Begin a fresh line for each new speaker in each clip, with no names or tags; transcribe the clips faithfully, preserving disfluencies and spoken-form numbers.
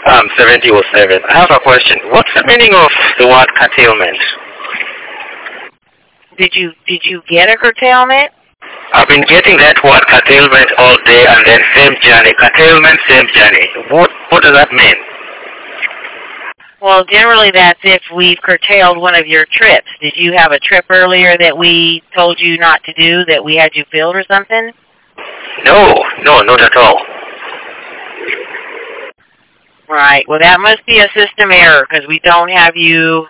Um, seventy oh seven. I have a question. What's the meaning of the word curtailment?
Did you did you get a curtailment?
I've been getting that word curtailment all day and then same journey. Curtailment, same journey. What what does that mean?
Well, generally that's if we've curtailed one of your trips. Did you have a trip earlier that we told you not to do, that we had you filled or something?
No, no, not at all.
Right. Well, that must be a system error because we don't have you.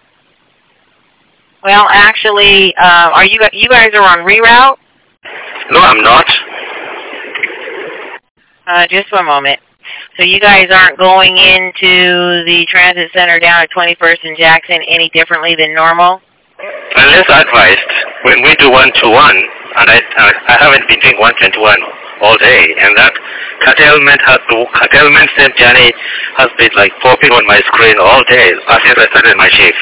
Well, actually, uh, are you you guys are on reroute?
No, I'm not.
Uh, just one moment. So you guys aren't going into the transit center down at twenty-first and Jackson any differently than normal?
Unless advised, when we do one-to-one, and I, I, I haven't been doing one-to-one all day, and that curtailment has curtailment same journey has been like popping on my screen all day since I started my shift.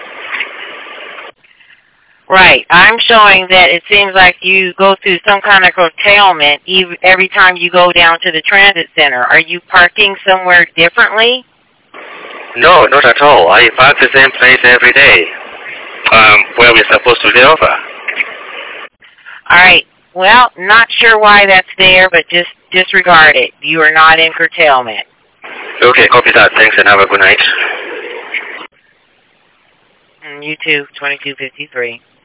Right. I'm showing that it seems like you go through some kind of curtailment every time you go down to the transit center. Are you parking somewhere differently?
No, not at all. I park the same place every day, um, where we're supposed to lay over.
All right. Well, not sure why that's there, but just disregard it. You are not in curtailment.
Okay, copy that. Thanks and have a good night.
And you too, twenty-two fifty-three.